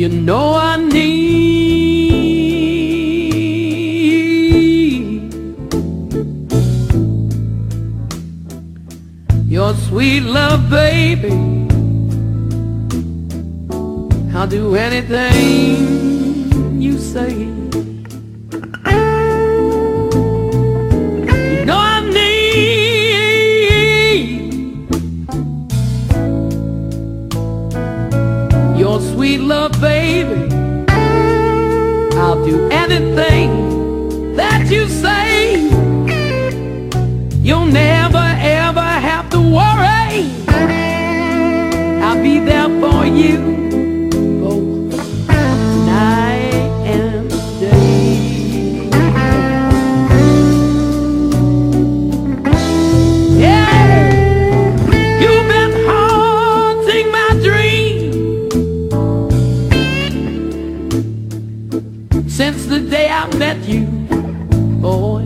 you know I need your sweet love, baby. I'll do anything you say. You know I need your sweet love, baby. I'll do anything that you say. You'll never ever have to worry. I'll be there for you both night and day. Yeah, you've been haunting my dream since the day I met you, boy.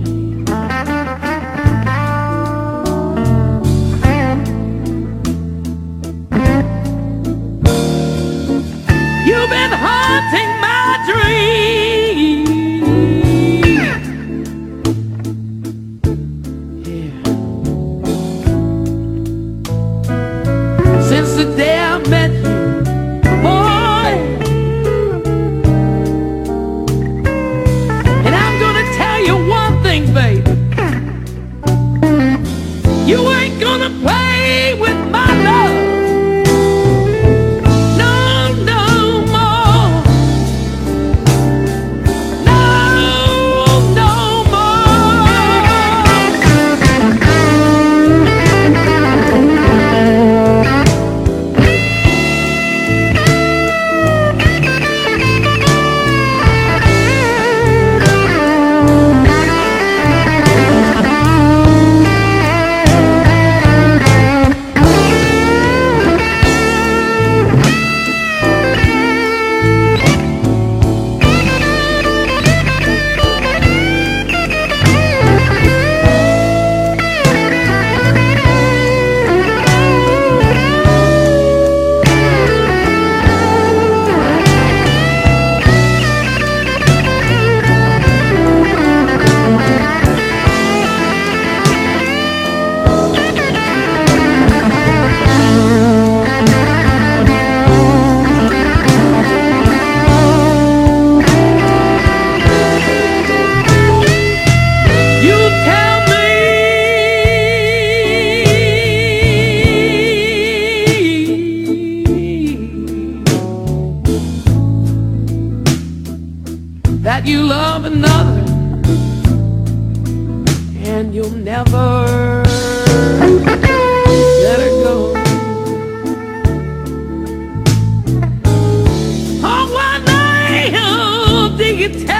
You've been haunting my dream, yeah, since the day I met you, boy. And I'm gonna tell you one thing, baby. You ain't gonna play with my love. That you love another and you'll never let her go. Oh, why now did you tell